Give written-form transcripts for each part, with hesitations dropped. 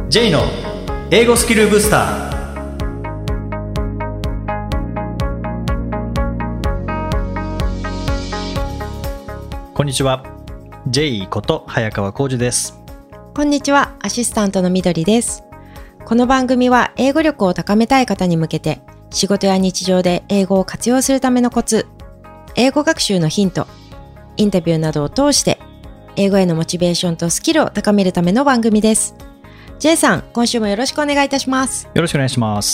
J の英語スキルブスター。こんにちは、 J こと早川浩二です。 こんにちは、アシスタントのみどりです。この番組は英語力を高めたい方に向けて、仕事や日常で英語を活用するためのコツ、英語学習のヒント、インタビューなどを通して英語へのモチベーションとスキルを高めるための番組です。 J さん、今週もよろしくお願いいたします。 よろしくお願いします。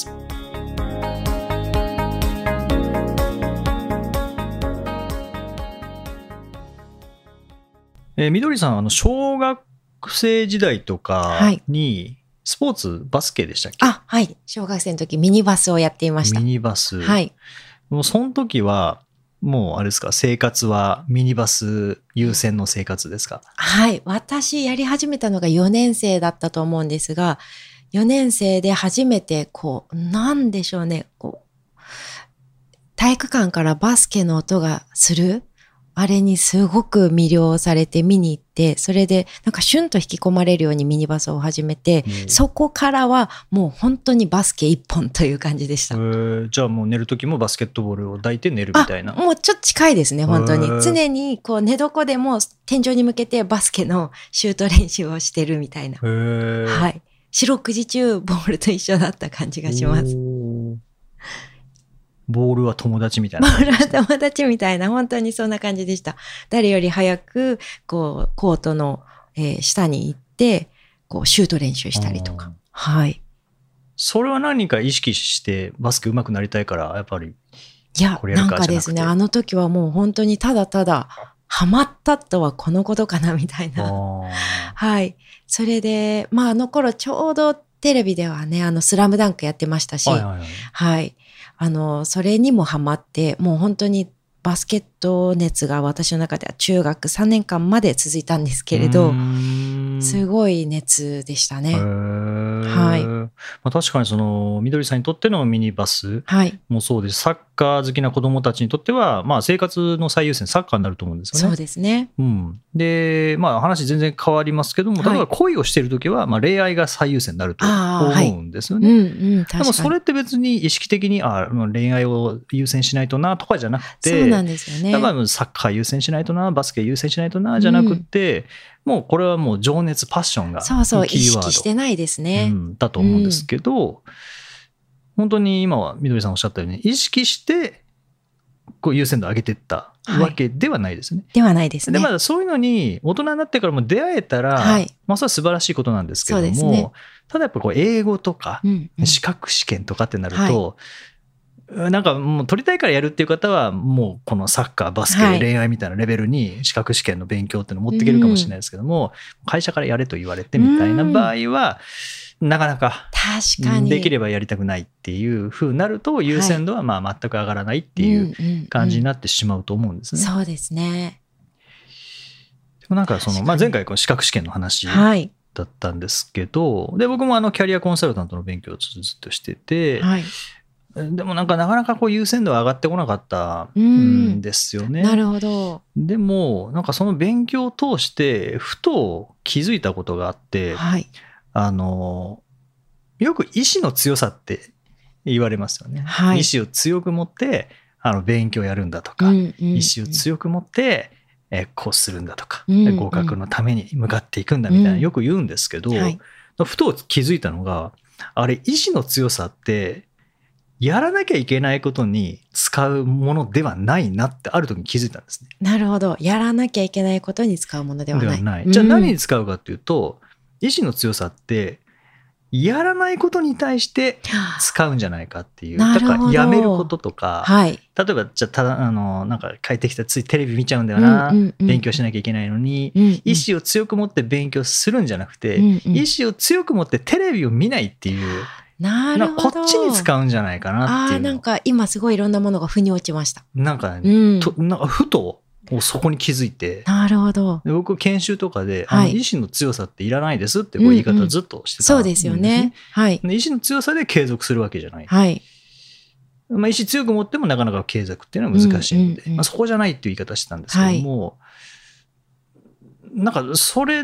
みどりさん、小学生時代とかにスポーツ、バスケでしたっけ？ はい。小学生の時ミニバスをやっていました。 ミニバス。 はい。 もうその時はもうあれですか、生活はミニバス優先の生活ですか？ はい。私やり始めたのが4年生だったと思うんですが、4年生で初めてなんでしょうね、体育館からバスケの音がするあれにすごく魅了されて見に行って、それでなんかシュンと引き込まれるようにミニバスを始めて、そこからはもう本当にバスケ一本という感じでした。 じゃあもう寝る時もバスケットボールを抱いて寝るみたいな。 もうちょっと近いですね、本当に。常に寝床でも天井に向けてバスケのシュート練習をしてるみたいな。はい。四六時中ボールと一緒だった感じがします。 ボールは友達みたいな。 ボールは友達みたいな、本当にそんな感じでした。誰より早く、コートの、下に行って、シュート練習したりとか。はい。 それは何か意識してバスケ上手くなりたいから、やっぱり。 いや、なんかですね、あの時はもう本当にただただ、ハマったとはこのことかな、みたいな。はい。それで、あの頃ちょうどテレビではね、スラムダンクやってましたし、はい。それにもハマって、もう本当にバスケット熱が私の中では中学3年間まで続いたんですけれど、すごい熱でしたね。はい。 確かにみどりさんにとってのミニバスもそうです。サッカー好きな子どもたちにとっては、生活の最優先サッカーになると思うんですよね。 そうですね。 で、話全然変わりますけども、例えば恋をしているときは、恋愛が最優先になると思うんですよね。でもそれって別に意識的に恋愛を優先しないとなとかじゃなくて、 そうなんですよね。 サッカー優先しないとな、バスケ優先しないとなじゃなくて、もうこれはもう情熱、パッションがキーワード。 そう、意識してないですね。 だと思うんですけど、本当に今はみどりさんおっしゃったように、意識して優先度を上げていったわけではないですね。 ではないですね。 で、まだそういうのに大人になってからも出会えたら、それは素晴らしいことなんですけども、ただやっぱ英語とか、資格試験とかってなると、なんかもう取りたいからやるっていう方はもうこのサッカー、バスケ、恋愛みたいなレベルに資格試験の勉強っていうのを持っていけるかもしれないですけども、会社からやれと言われてみたいな場合はなかなかできればやりたくないっていう風になると、優先度は全く上がらないっていう感じになってしまうと思うんですね。 そうですね。 でもなんか前回資格試験の話だったんですけど、で僕もキャリアコンサルタントの勉強をずっとしてて、でもなかなか優先度は上がってこなかったんですよね。 なるほど。 でもなんかその勉強を通してふと気づいたことがあって、よく意志の強さって言われますよね。意志を強く持って勉強をやるんだとか、意志を強く持ってこうするんだとか、合格のために向かっていくんだみたいなよく言うんですけど、ふと気づいたのが、あれ意志の強さってやらなきゃいけないことに使うものではないなってある時に気づいたんですね。 なるほど。やらなきゃいけないことに使うものではない。 じゃあ何に使うかっていうと、意志の強さってやらないことに対して使うんじゃないかっていう。だからやめることとか、例えばじゃあなんか帰ってきたらついテレビ見ちゃうんだよな、勉強しなきゃいけないのに、意志を強く持って勉強するんじゃなくて、意志を強く持ってテレビを見ないっていう。 なるほど。 こっちに使うんじゃないかなっていう。 なんか今すごいいろんなものが腑に落ちました。 なんかふとそこに気づいて。 なるほど。 で僕研修とかで、意志の強さっていらないですって言い方をずっとしてたんですね。 そうですよね。 意志の強さで継続するわけじゃない。意志強く持ってもなかなか継続っていうのは難しいので、そこじゃないっていう言い方してたんですけども、なんかそれ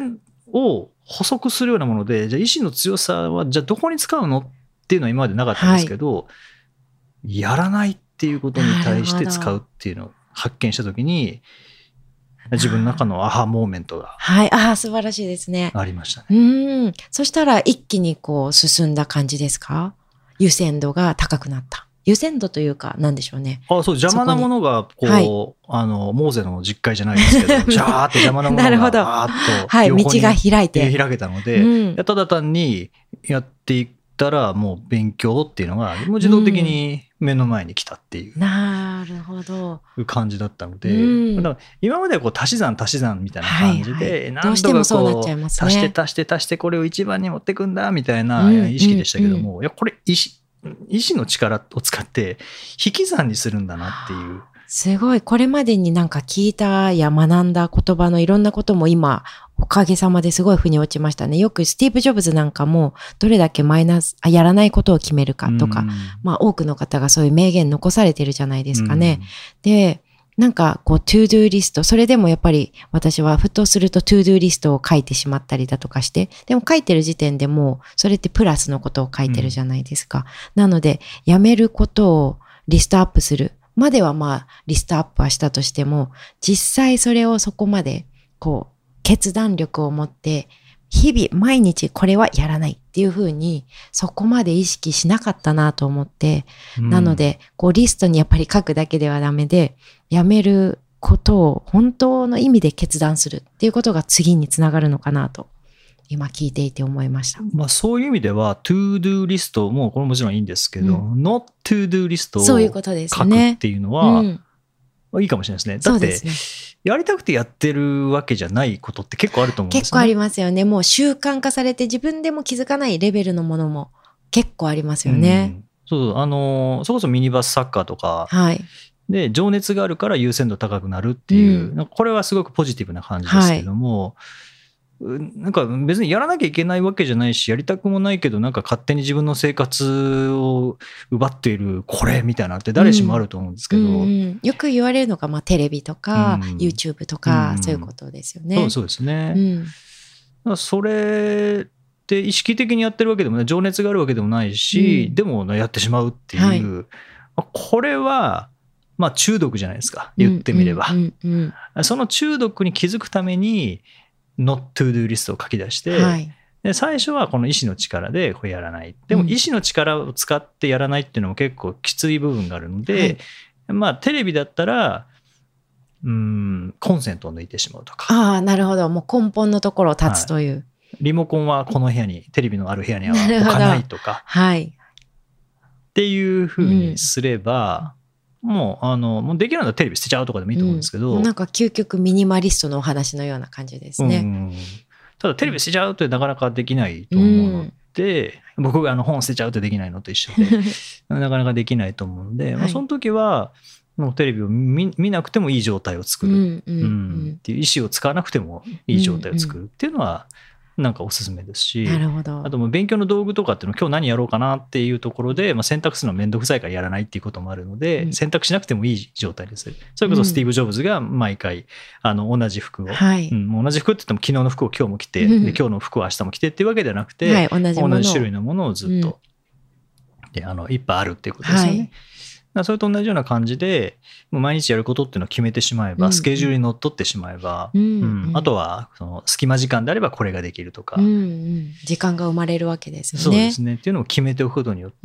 を補足するようなもので、じゃあ意志の強さはじゃあどこに使うのっていうのは今までなかったんですけど、やらないっていうことに対して使うっていうのを発見したときに、自分の中のアハモーメントが素晴らしいですね。 ありましたね。 そしたら一気にこう進んだ感じですか？優先度が高くなった。優先度というか何でしょうね。 そう、邪魔なものがこう、モーゼの実会じゃないですけど、ジャーって邪魔なものがバーッと横に道が開けたので、ただ単にやっていったらもう勉強っていうのがもう自動的に目の前に来たっていうなるほど感じだったので、だから今まではこう足し算みたいな感じで、 どうしてもそうなっちゃいますね。 足してこれを一番に持ってくんだみたいな意識でしたけども、いやこれ意志の力を使って引き算にするんだなっていう。 すごい。これまでになんか聞いたや学んだ言葉のいろんなことも今、おかげさまですごい腑に落ちましたね。よくスティーブ・ジョブズなんかもどれだけやらないことを決めるかとか、多くの方がそういう名言残されてるじゃないですかね。で、なんかこう、トゥードゥーリスト、それでもやっぱり私はふとするとトゥードゥーリストを書いてしまったりだとかして、でも書いてる時点でもう、それってプラスのことを書いてるじゃないですか。なので、やめることをリストアップするまではリストアップはしたとしても、実際それをそこまでこう、決断力を持って、日々毎日これはやらないっていうふうにそこまで意識しなかったなと思って、なのでこうリストにやっぱり書くだけではダメで、やめることを本当の意味で決断するっていうことが次につながるのかなと今聞いていて思いました。 そういう意味では To Do リストもこれもちろんいいんですけど、Not To Do リストを書くっていうのはいいかもしれないですね。だってやりたくてやってるわけじゃないことって結構あると思うんですね。 結構ありますよね。もう習慣化されて自分でも気づかないレベルのものも結構ありますよね。 それこそミニバスサッカーとか、で情熱があるから優先度高くなるっていう、これはすごくポジティブな感じですけども、なんか別にやらなきゃいけないわけじゃないし、やりたくもないけどなんか勝手に自分の生活を奪っているこれみたいなのって誰しもあると思うんですけど、 よく言われるのがテレビとか、YouTube とか、そういうことですよね。 そうですね。それって意識的にやってるわけでもない、情熱があるわけでもないし、でもやってしまうっていう、これは中毒じゃないですか、言ってみれば。その中毒に気づくためにNot to do リストを書き出して、で最初はこの意志の力でこれやらない。でも意志の力を使ってやらないっていうのも結構きつい部分があるので、テレビだったらコンセントを抜いてしまうとか。 なるほど。もう根本のところを立つという。 リモコンはこの部屋に、テレビのある部屋には置かないとか。っていうふうにすれば、もうできるんだったらテレビ捨てちゃうとかでもいいと思うんですけど、 なんか究極ミニマリストのお話のような感じですね。 ただテレビ捨てちゃうってなかなかできないと思うので、僕が本捨てちゃうってできないのと一緒でなかなかできないと思うので、その時はもうテレビを 見なくてもいい状態を作るっていう意思を使わなくてもいい状態を作るっていうのはなんかおすすめですし、あともう勉強の道具とかっていうの今日何やろうかなっていうところで、選択するのはめんどくさいからやらないっていうこともあるので、選択しなくてもいい状態です。それこそスティーブ・ジョブズが毎回同じ服を、もう同じ服って言っても昨日の服を今日も着て、で今日の服を明日も着てっていうわけではなくて、同じ種類のものをずっと、いっぱいあるっていうことですよね。それと同じような感じでもう毎日やることっていうのを決めてしまえば、スケジュールにのっとってしまえば、あとはその隙間時間であればこれができるとか、 時間が生まれるわけですよね。 そうですねっていうのを決めておくことによって、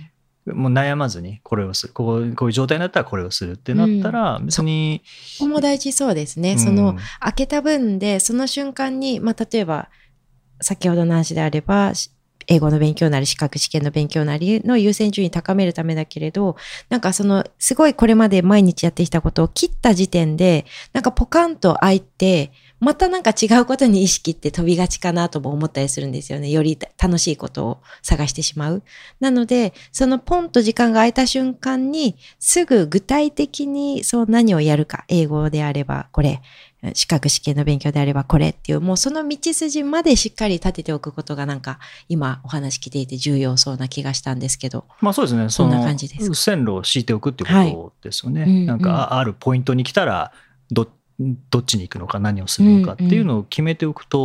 もう悩まずにこれをする、こういう状態になったらこれをするってなったら、別にそこも大事そうですね。その開けた分でその瞬間に、例えば先ほどの話であれば英語の勉強なり資格試験の勉強なりの優先順位高めるためだけれど、なんかすごいこれまで毎日やってきたことを切った時点で、なんかポカンと開いて、またなんか違うことに意識って飛びがちかなとも思ったりするんですよね。より楽しいことを探してしまう。なので、そのポンと時間が空いた瞬間に、すぐ具体的に何をやるか、英語であればこれ、資格試験の勉強であればこれっていう、もうその道筋までしっかり立てておくことがなんか今お話聞いていて重要そうな気がしたんですけど。 そうですね。 そんな感じですか。 線路を敷いておくっていうことですよね。なんかあるポイントに来たらどっちに行くのか何をするのかっていうのを決めておくと、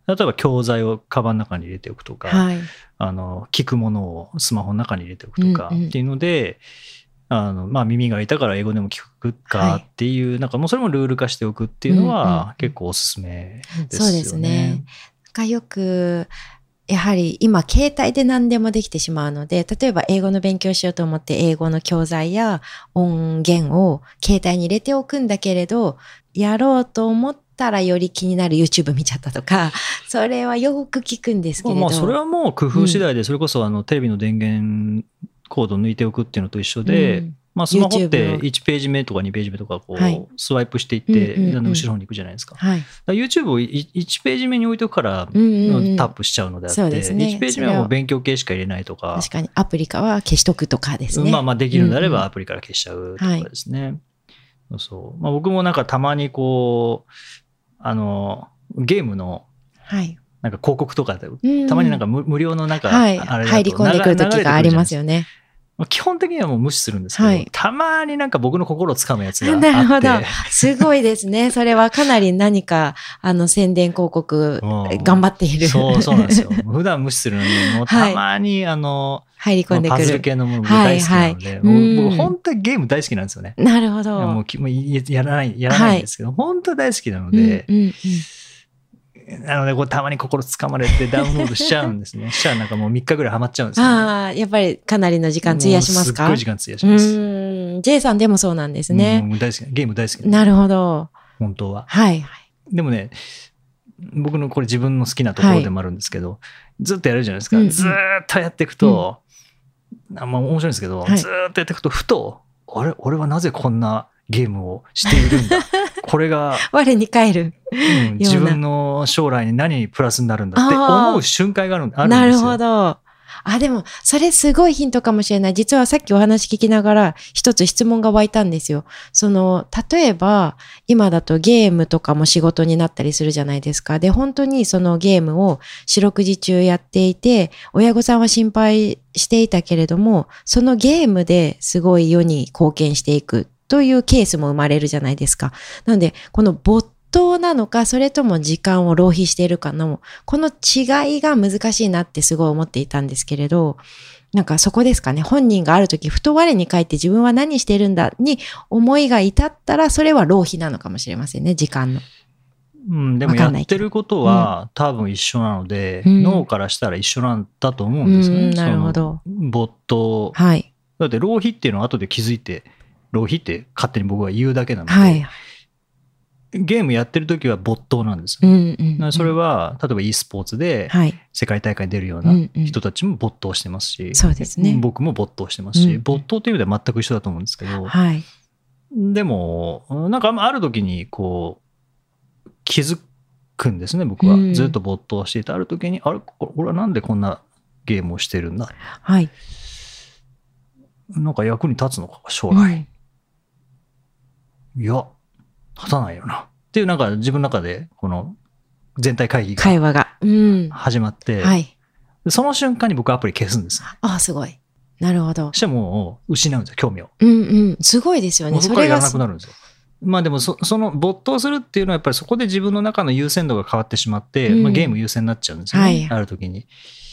例えば教材をカバンの中に入れておくとか、聞くものをスマホの中に入れておくとかっていうので、耳が痛から英語でも聞くかっていう、なんかもうそれもルール化しておくっていうのは結構おすすめですよね。 そうですね。よくやはり今携帯で何でもできてしまうので、例えば英語の勉強しようと思って英語の教材や音源を携帯に入れておくんだけれど、やろうと思ったらより気になる YouTube 見ちゃったとか、それはよく聞くんですけれど、 それはもう工夫次第で、それこそテレビの電源コードを抜いておくっていうのと一緒で、スマホって1ページ目とか2ページ目とかこうスワイプしていって後ろに行くじゃないですか。YouTube を1ページ目に置いておくからタップしちゃうのであって、1ページ目はもう勉強系しか入れないとか、 確かにアプリからは消しとくとかですね。 できるのであればアプリから消しちゃうとかですね。僕もなんかたまにこうゲームのなんか広告とかでたまになんか無料のなんかあれだと入り込んでくる時がありますよね。 基本的にはもう無視するんですけど、たまになんか僕の心をつかむやつがあって。 なるほど。すごいですね。それはかなり何か、宣伝広告、頑張っている。 そうなんですよ。普段無視するのに、もうたまに、入り込んでくる。 パズル系のものが大好きなので、僕本当にゲーム大好きなんですよね。 なるほど。 もうやらないんですけど、本当大好きなので、なのでこうたまに心つかまれてダウンロードしちゃうんですね。したらなんかもう3日ぐらいハマっちゃうんですよ、ね。 やっぱりかなりの時間費やしますか？ すっごい時間費やします。 J さんでもそうなんですね。 大好き、ゲーム大好き。 なるほど。 本当は。でもね、僕のこれ自分の好きなところでもあるんですけど、ずっとやるじゃないですか。ずっとやっていくと、面白いんですけど、ずっとやっていくとふと、俺はなぜこんなゲームをしているんだ。これが我に返る、 自分の将来に何にプラスになるんだって思う瞬間があるんですよ。 なるほど。でもそれすごいヒントかもしれない。実はさっきお話聞きながら一つ質問が湧いたんですよ。例えば今だとゲームとかも仕事になったりするじゃないですか。で本当にそのゲームを四六時中やっていて、親御さんは心配していたけれども、そのゲームですごい世に貢献していくというケースも生まれるじゃないですか。なのでこの没頭なのか、それとも時間を浪費しているかのこの違いが難しいなってすごい思っていたんですけれど、なんかそこですかね。本人がある時ふと我に返って自分は何してるんだに思いが至ったら、それは浪費なのかもしれませんね、時間の。 でもやってることは多分一緒なので、脳からしたら一緒なんだと思うんですね。 なるほど。 没頭。だって浪費っていうのは後で気づいて、浪費って勝手に僕は言うだけなので、ゲームやってる時は没頭なんですよ。それは例えば e スポーツで世界大会に出るような人たちも没頭してますし、 そうですね、 僕も没頭してますし、没頭という意味では全く一緒だと思うんですけど、でもなんかある時にこう気づくんですね。僕はずっと没頭していたある時に、俺はなんでこんなゲームをしてるんだ、なんか役に立つのか将来、いや立たないよなっていう、なんか自分の中でこの全体会話が始まって、その瞬間に僕はアプリ消すんです。 すごい。なるほど。 そしてもう失うんですよ、興味を。 すごいですよね。 そこからやらなくなるんですよ。でもその没頭するっていうのはやっぱりそこで自分の中の優先度が変わってしまって、ゲーム優先になっちゃうんですよね、ある時に。で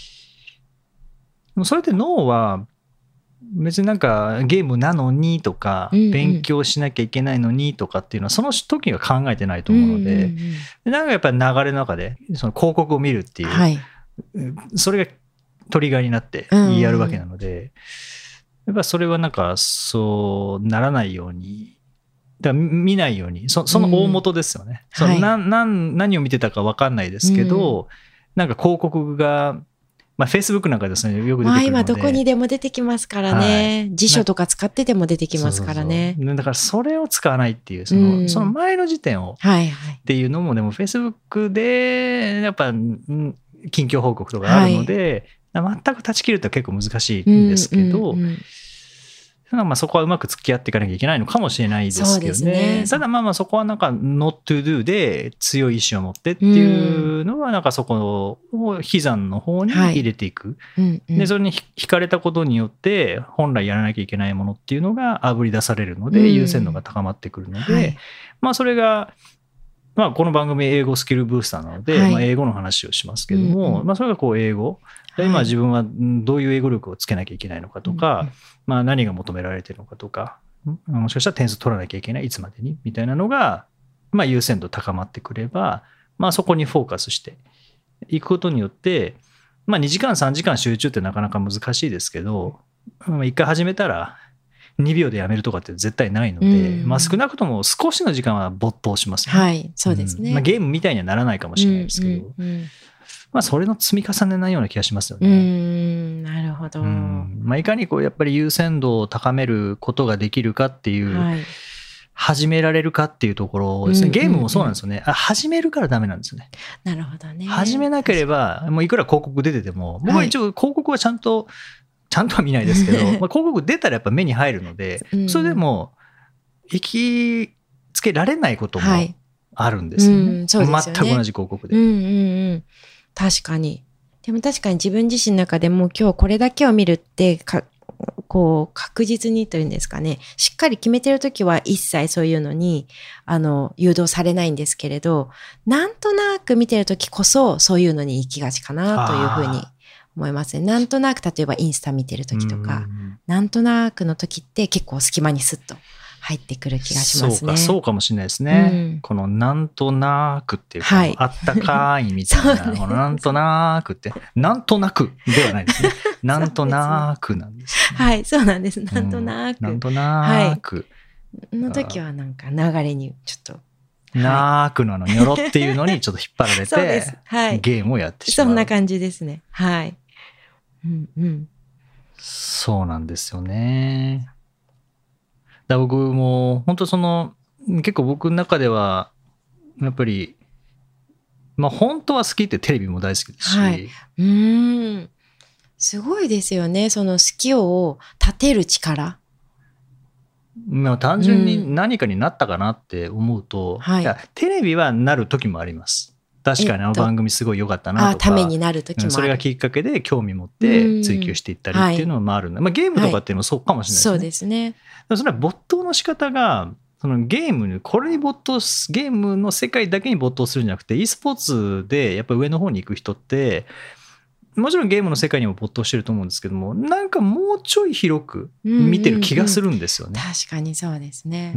もそれって脳は別になんかゲームなのにとか、勉強しなきゃいけないのにとかっていうのはその時は考えてないと思うので、なんかやっぱり流れの中でその広告を見るっていう、それがトリガーになってやるわけなので、やっぱそれはなんかそうならないように、だから見ないように、その大元ですよね。何を見てたか分かんないですけど、なんか広告がFacebook なんかですね、よく出てくるので。 今どこにでも出てきますからね。辞書とか使ってても出てきますからね。 だからそれを使わないっていう、その前の時点をっていうのも、でも Facebook でやっぱ近況報告とかあるので、全く断ち切ると結構難しいんですけど、そこはうまく付き合っていかなきゃいけないのかもしれないですけどね。ただそこはなんか not to do で強い意志を持ってっていうのは、なんかそこを悲願の方に入れていく。でそれに惹かれたことによって本来やらなきゃいけないものっていうのがあぶり出されるので、優先度が高まってくるので、それがこの番組英語スキルブースターなので、英語の話をしますけども、それがこう英語、今自分はどういう英語力をつけなきゃいけないのかとか、何が求められているのかとか、もしかしたら点数取らなきゃいけない、いつまでにみたいなのが、優先度高まってくれば、そこにフォーカスしていくことによって、2時間3時間集中ってなかなか難しいですけど、一回始めたら2秒でやめるとかって絶対ないので、少なくとも少しの時間は没頭しますね。 そうですね。 ゲームみたいにはならないかもしれないですけど、それの積み重ねなような気がしますよね。 なるほど。 いかにこうやっぱり優先度を高めることができるかっていう、始められるかっていうところですね。ゲームもそうなんですよね。始めるからダメなんですよね。 なるほどね。 始めなければ、もういくら広告出てても、僕は一応広告はちゃんとは見ないですけど、広告出たらやっぱ目に入るので、それでも行きつけられないこともあるんですよね。全く同じ広告で。 確かに。でも確かに自分自身の中でも今日これだけを見るってこう確実にというんですかね、しっかり決めてるときは一切そういうのに誘導されないんですけれど、なんとなく見てるときこそそういうのに行きがちかなというふうに思いますね。なんとなく例えばインスタ見てるときとか、なんとなくのときって結構隙間にスッと入ってくる気がしますね。 そうかもしれないですね。このなんとなくっていうか、あったかいみたいな、このなんとなくって、なんとなくではないですね。なんとなくなんです、 ね。そうなんです。なんとなく。 なんとなく。 の時はなんか流れにちょっと。 なーくのニョロっていうのにちょっと引っ張られて、ゲームをやってしまう。 そんな感じですね。 そうなんですよね。僕も本当結構僕の中ではやっぱり本当は好きってテレビも大好きですし、 すごいですよね、その好きを立てる力。 単純に何かになったかなって思うと、いやテレビはなる時もあります。確かに番組すごい良かったなとか、 ためになる時もある。 それがきっかけで興味持って追求していったりっていうのもあるんで、ゲームとかっていうのもそうかもしれないですね。 そうですね。 それは没頭の仕方がゲームの世界だけに没頭するんじゃなくて、e スポーツでやっぱり上の方に行く人ってもちろんゲームの世界にも没頭してると思うんですけども、なんかもうちょい広く見てる気がするんですよね。 確かにそうですね。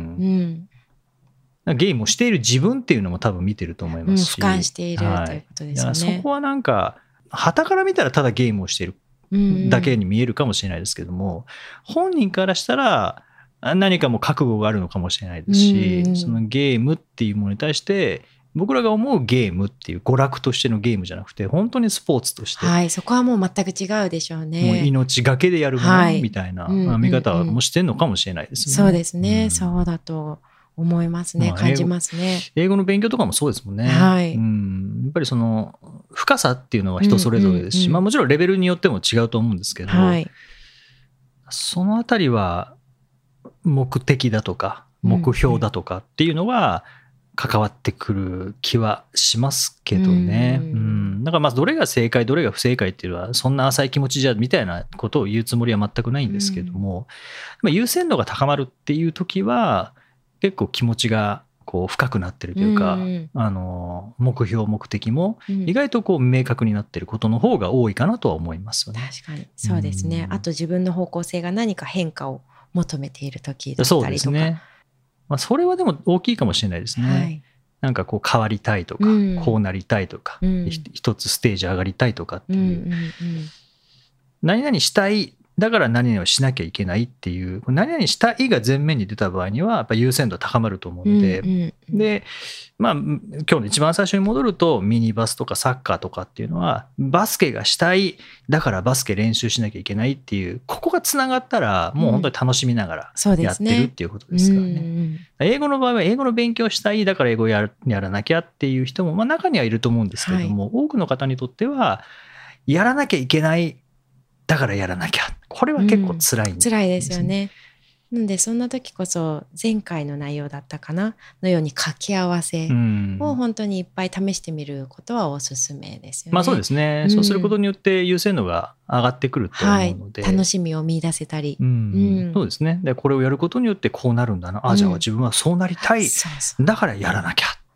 ゲームをしている自分っていうのも多分見てると思いますし、 俯瞰しているということですよね。 そこはなんか傍から見たらただゲームをしているだけに見えるかもしれないですけども、本人からしたら何かも覚悟があるのかもしれないですし、そのゲームっていうものに対して僕らが思うゲームっていう娯楽としてのゲームじゃなくて、本当にスポーツとして、 そこはもう全く違うでしょうね。 もう命がけでやるものみたいな見方もしてんのかもしれないですよね。 そうですね、そうだと思いますね。感じますね。 英語の勉強とかもそうですもんね。やっぱりその深さっていうのは人それぞれですし、もちろんレベルによっても違うと思うんですけど、そのあたりは目的だとか目標だとかっていうのは関わってくる気はしますけどね。だからどれが正解どれが不正解っていうのはそんな浅い気持ちじゃみたいなことを言うつもりは全くないんですけども、優先度が高まるっていう時は結構気持ちがこう深くなってるというか、目標目的も意外とこう明確になってることの方が多いかなとは思いますよね。 確かにそうですね。あと自分の方向性が何か変化を求めている時だったりとか。そうですね。 それはでも大きいかもしれないですね。なんかこう変わりたいとか、こうなりたいとか、一つステージ上がりたいとかっていう、何々したいだから何々をしなきゃいけないっていう何々したいが前面に出た場合にはやっぱ優先度は高まると思うので、で今日の一番最初に戻るとミニバスとかサッカーとかっていうのはバスケがしたいだからバスケ練習しなきゃいけないっていうここがつながったらもう本当に楽しみながらやってるっていうことですからね。英語の場合は英語の勉強したいだから英語やらなきゃっていう人も中にはいると思うんですけども、多くの方にとってはやらなきゃいけないだからやらなきゃ、これは結構辛いんですね。 辛いですよね。なのでそんな時こそ前回の内容だったかなのように掛け合わせを本当にいっぱい試してみることはおすすめですよね。 そうですね、そうすることによって優先度が上がってくると思うので、 楽しみを見出せたり、 そうですね。でこれをやることによってこうなるんだな、じゃあ自分はそうなりたい、だからやらなきゃ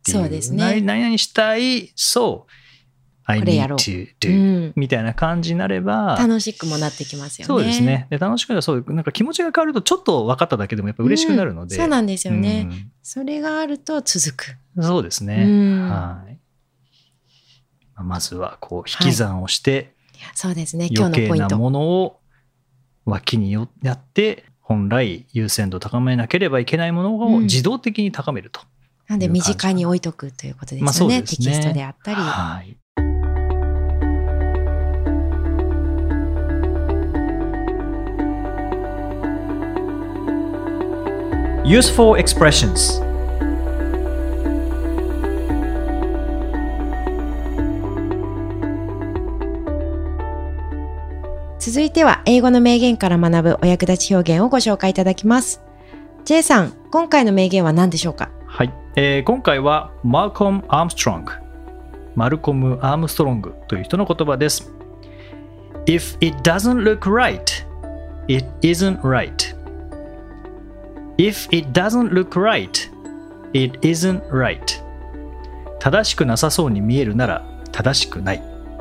っていう。 そうですね。 何々したい、そう。I need to do、みたいな感じになれば楽しくもなってきますよね。 そうですね。で楽しくはそうなんか気持ちが変わるとちょっと分かっただけでもやっぱ嬉しくなるので、 そうなんですよね、それがあると続く。 そうですね、はい。まずはこう引き算をして、 そうですね、今日のポイント。 余計なものを脇にやって本来優先度を高めなければいけないものを自動的に高めると、 なんで身近に置いとくということですよね。テキストであったり、はい。 Useful expressions。 続いては英語の名言から学ぶお役立ち表現をご紹介いただきます。 J さん、今回の名言は何でしょうか？ はい、今回はマルコム・アームストロング、マルコム・アームストロングという人の言葉です。 If it doesn't look right, it isn't right.If it doesn't look right, it isn't right. 正しくなさそうに見えるなら正しくない。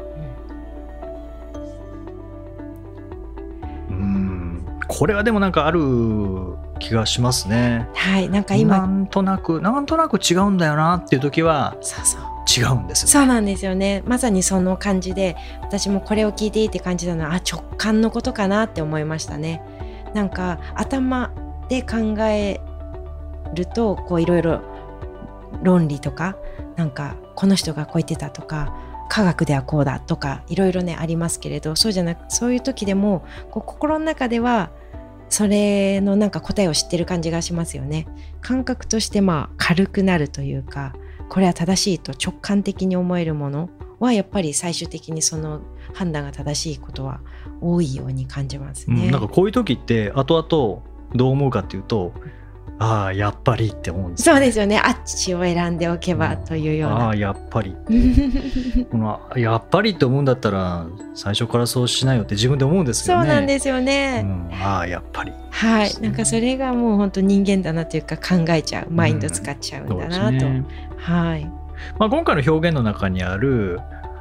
これはでもなんかある気がしますね。 はい、なんか今なんとなく違うんだよなっていう時は違うんですよね。 そうなんですよね。まさにその感じで、私もこれを聞いていて感じたのは直感のことかなって思いましたね。なんか頭で考えるとこういろいろ論理とか、なんかこの人がこう言ってたとか科学ではこうだとかいろいろねありますけれど、そうじゃなく、そういう時でもこう心の中ではそれのなんか答えを知ってる感じがしますよね。感覚として軽くなるというか、これは正しいと直感的に思えるものはやっぱり最終的にその判断が正しいことは多いように感じますね。 なんかこういう時って後々どう思うかっていうと、ああやっぱりって思うんですよね。そうですよね。あっちを選んでおけばというような、 ああやっぱりこのやっぱりって思うんだったら最初からそうしないよって自分で思うんですよね。 そうなんですよね、 ああやっぱり、 はい、なんかそれがもう本当人間だなというか、考えちゃう、マインド使っちゃうんだなと、はい。 今回の表現の中にある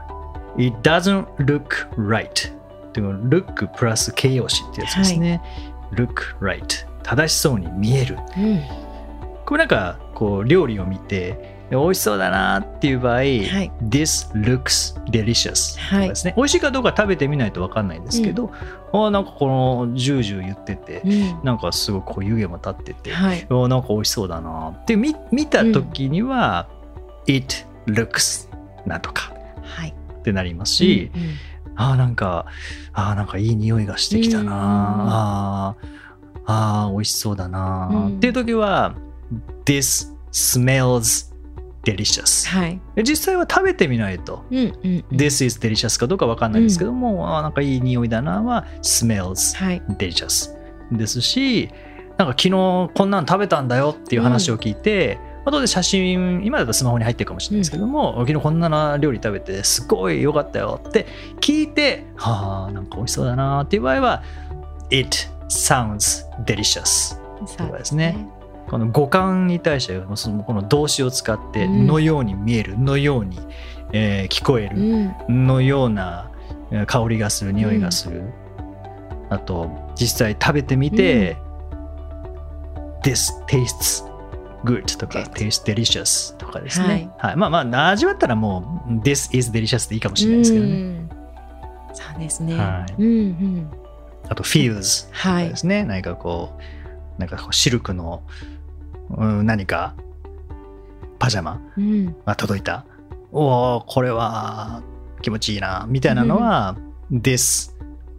It doesn't look right っていうの look プラス形容詞ってやつですね、look right、 正しそうに見える、これなんかこう料理を見て美味しそうだなっていう場合、This looks delicious とかですね、美味しいかどうか食べてみないと分かんないんですけど、なんかこのジュージュー言ってて、なんかすごくこう湯気も立ってて、なんか美味しそうだなって見た時には、It looks なんとかってなりますし、なんかいい匂いがしてきたな、美味しそうだなっていう時は This smells delicious、実際は食べてみないと、This is delicious かどうか分かんないですけども、なんかいい匂いだなは smells delicious ですし、なんか昨日こんなん食べたんだよっていう話を聞いて、後で写真、今だとスマホに入ってるかもしれないですけども、昨日こんな料理食べてすごい良かったよって聞いて、なんか美味しそうだなっていう場合は It sounds delicious とかですね。この五感に対してこの動詞を使ってのように見える、のように、聞こえる、のような香りがする、匂いがする、あと実際食べてみて、This tastes good とか taste delicious とかですね、味わったらもう This is delicious でいいかもしれないですけどね、 そうですね、 あと feels とかですね、何かこうシルクの何かパジャマが届いた、これは気持ちいいなみたいなのは、This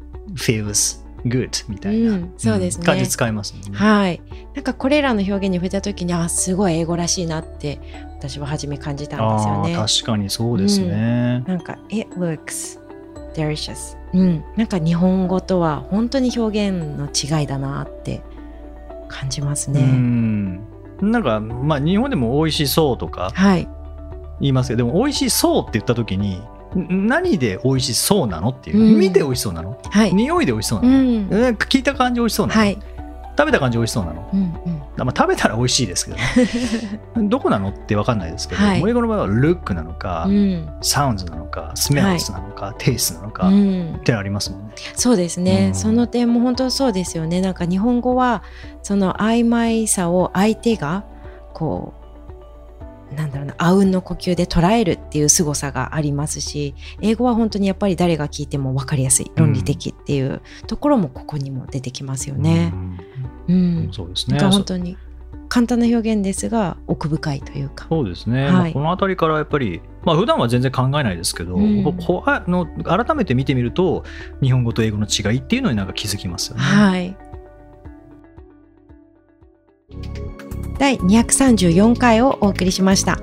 feels good みたいな、そうですね、感じ使いますね。 なんかこれらの表現に触れた時にすごい英語らしいなって私は初め感じたんですよね。 確かにそうですね、 なんか It looks delicious、なんか日本語とは本当に表現の違いだなって感じますね。 なんか日本でも美味しそうとか言いますけど、でも美味しそうって言った時に何で美味しそうなのっていう、見て美味しそうなの、匂いで美味しそうなの、聞いた感じ美味しそうなの、 食べた感じ美味しそうなの、まあ、食べたら美味しいですけどねどこなのって分かんないですけど、はい、英語の場合はルックなのか、サウンズなのか、スメルスなのか、はい、テイストなのか、ってありますもんね。 そうですね、その点も本当そうですよね。なんか日本語はその曖昧さを相手がこうなんだろうな、あうんの呼吸で捉えるっていう凄さがありますし、英語は本当にやっぱり誰が聞いても分かりやすい、論理的っていうところもここにも出てきますよね。 そうですね。 なんか本当に簡単な表現ですが奥深いというか。 そうですね、はい、まあ、この辺りからやっぱり、まあ、普段は全然考えないですけど、改めて見てみると日本語と英語の違いっていうのになんか気づきますよね。 はい。第234回をお送りしました。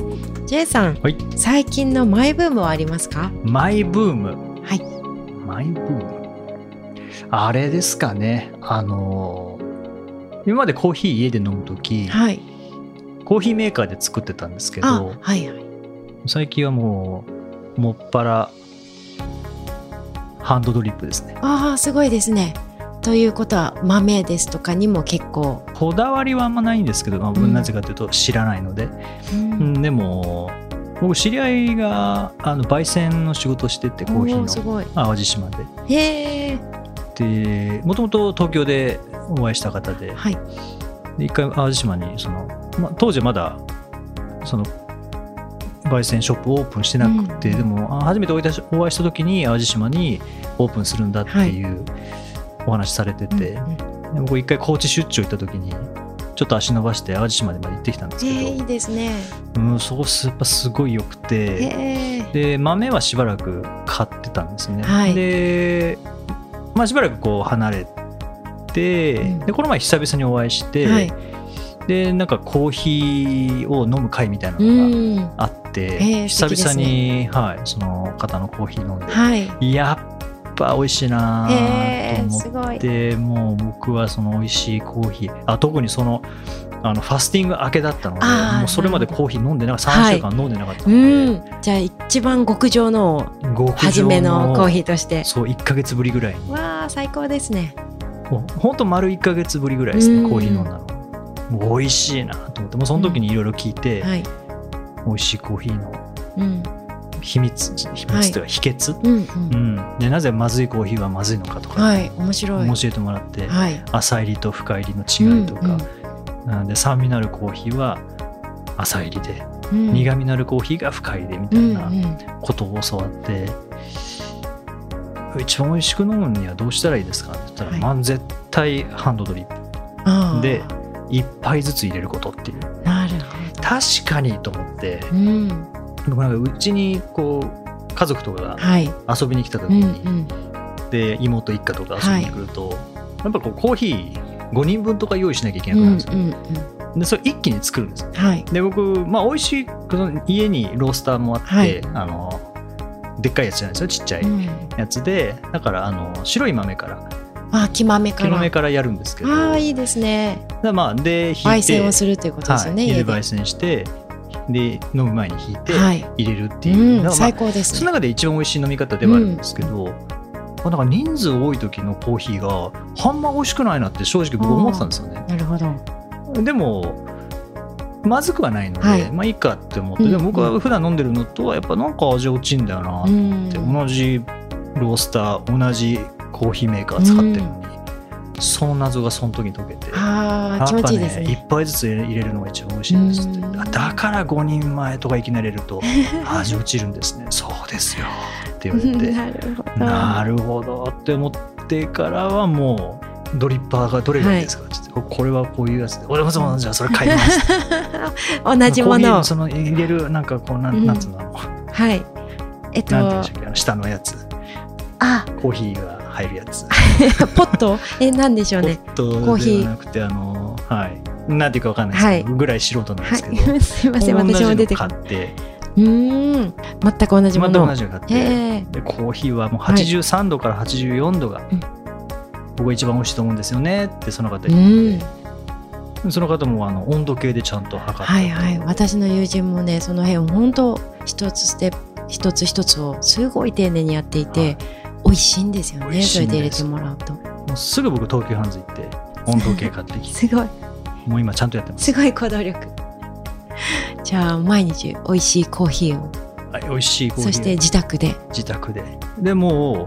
J さん、はい、最近のマイブームはありますか？ マイブーム、 はい、 マイブーム、あれですかね、今までコーヒー家で飲むとき、はい、コーヒーメーカーで作ってたんですけど、はいはい、最近はもっぱらハンドドリップですね。 ああ、すごいですね。ということは豆ですとかにも結構こだわりはあんまないんですけど、なぜかというと知らないので、でも僕知り合いが焙煎の仕事をしてて、コーヒーの淡路島で。 へー。でもともと東京でお会いした方で、はい、で一回淡路島に当時まだその焙煎ショップオープンしてなくて、でも初めてお会いした時に淡路島にオープンするんだっていう、はい、お話されてて、で僕一回高知出張行った時にちょっと足伸ばして淡路島まで行ってきたんですけど、 いいですね。 そこやっぱすごい良くて、で豆はしばらく買ってたんですね、はい、で、まあ、しばらくこう離れて、でこの前久々にお会いして、はい、でなんかコーヒーを飲む会みたいなのがあって、久々に、はい、その方のコーヒー飲んで、はい、やっぱ美味しいなと思って、もう僕はその美味しいコーヒー、特にそのファスティング明けだったので、もうそれまでコーヒー飲んでなかった、3週間飲んでなかったので、 じゃあ一番極上の初めのコーヒーとして、 そう1ヶ月ぶりぐらいに。 わー、最高ですね。 ほんと丸1ヶ月ぶりぐらいですね、コーヒー飲んだの。もう美味しいなと思って、もうその時にいろいろ聞いて、はい、美味しいコーヒーの秘密というか秘訣、でなぜまずいコーヒーはまずいのかとか、はい、面白い教えてもらって、はい、浅入りと深入りの違いとか、で酸味のあるコーヒーは浅入りで、苦味のあるコーヒーが深入りでみたいなことを教わって、一番美味しく飲むにはどうしたらいいですかって言ったら、まあ、絶対ハンドドリップで1杯ずつ入れることっていう。 なるほど、 確かにと思って、僕なんかうちにこう家族とかが遊びに来た時に、で妹一家とか遊びに来ると、やっぱこうコーヒー5人分とか用意しなきゃいけなくなるんですよ、でそれ一気に作るんですよ、で僕、まあ、美味しい家にロースターもあって、でっかいやつじゃないですよ、ちっちゃいやつで、だから白い豆から木豆からやるんですけど、 いいですね。 まあ、で引いて焙煎をするということですよね、 家で焙煎してで飲む前に引いて入れるっていう、 最高ですね。 その中で一番美味しい飲み方ではあるんですけど、なんか人数多い時のコーヒーがあんま美味しくないなって正直僕思ってたんですよね。 なるほど。でもまずくはないので、まあいいかって思って、でも僕は普段飲んでるのとはやっぱなんか味落ちんだよなと思って、同じロースター同じコーヒーメーカー使ってるのに、その謎がその時に解けて、 気持ちいいですね。 1杯ずつ入れるのが一番美味しいんですって。だから5人前とかいきなり入れると味落ちるんですね。そうですよって言われてなるほどって思ってからはもうドリッパーがどれがいいですかって言って、これはこういうやつで、俺もじゃあそれ買います同じものをその入れるなんかこうなんつうの、なんて言うんでしたっけ、下のやつ、コーヒーが入るやつポットなんでしょうね。 ポットではなくてなんていうかわかんないですけど、ぐらい素人なんですけど、 すいません、私も出て買って全く同じものを買って、でコーヒーはもう83度から84度が僕が一番美味しいと思うんですよねってその方言って、その方も温度計でちゃんと測って、 私の友人もね、その辺を本当一つ一つをすごい丁寧にやっていて、美味しいんですよね。それで入れてもらうともうすぐ僕東急ハンズ行って温度計買ってきてすごい、 もう今ちゃんとやってます。 すごい行動力。じゃあ毎日美味しいコーヒーを、 はい、美味しいコーヒー、 そして自宅ででも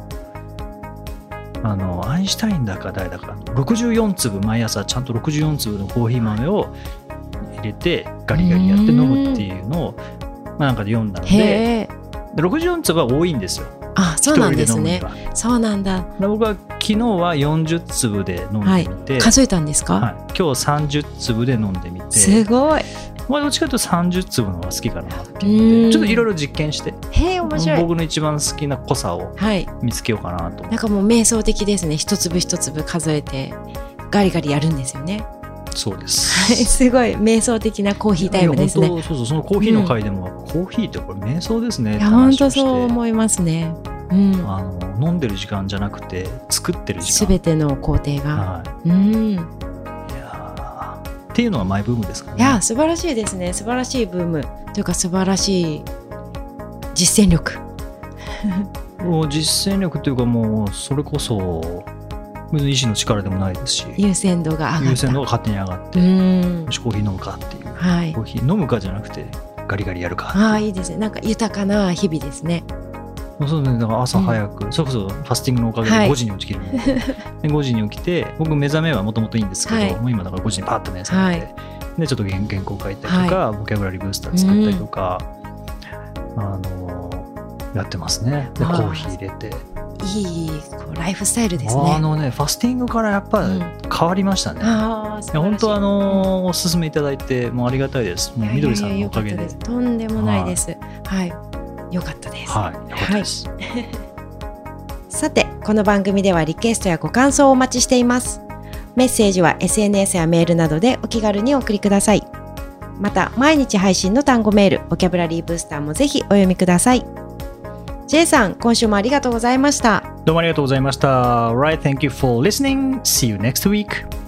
アインシュタインだか誰だか64粒毎朝ちゃんと64粒のコーヒー豆を入れてガリガリやって飲むっていうのをなんかで読んだので、64粒は多いんですよ。 あ、そうなんですね。そうなんだ。 僕は昨日は40粒で飲んでみて、 数えたんですか？ はい、今日30粒で飲んでみて、 すごい。 どっちかというと30粒の方が好きかなっていうので、ちょっといろいろ実験して、 面白い。 僕の一番好きな濃さを見つけようかなと。 なんかもう瞑想的ですね。一粒一粒数えてガリガリやるんですよね。 そうです。 すごい瞑想的なコーヒータイムですね。 そうそのコーヒーの回でも、コーヒーってこれ瞑想ですねって話をして。本当そう思いますね。 飲んでる時間じゃなくて作ってる時間、 全ての工程が、 っていうのがマイブームですかね。 いや素晴らしいですね。素晴らしいブームというか素晴らしい実践力。 もう実践力というか、もうそれこそ意志の力でもないですし、 優先度が上がった。 優先度が勝手に上がって、もしコーヒー飲むかっていう、コーヒー飲むかじゃなくてガリガリやるか。 いいですね。なんか豊かな日々ですね。 そうね、だから朝早く、それこそファスティングのおかげで5時に起きるので、5時に起きて、僕目覚めはもともといいんですけど、もう今だから5時にパッと目覚めて、でちょっと原稿書いたりとか、ボキャブラリーブースター作ったりとか、やってますね。でコーヒー入れて、 いいライフスタイルですね。 ファスティングからやっぱり変わりましたね。本当おすすめいただいてもうありがたいです。もうみどりさんのおかげで。 とんでもないです。はい。よかったです。 はい、よかったです。 さて、この番組ではリクエストやご感想をお待ちしています。メッセージは SNS やメールなどでお気軽にお送りください。また、毎日配信の単語メール、ボキャブラリーブースターもぜひお読みください。J さん、今週もありがとうございました。 どうもありがとうございました。Right, thank you for listening. See you next week.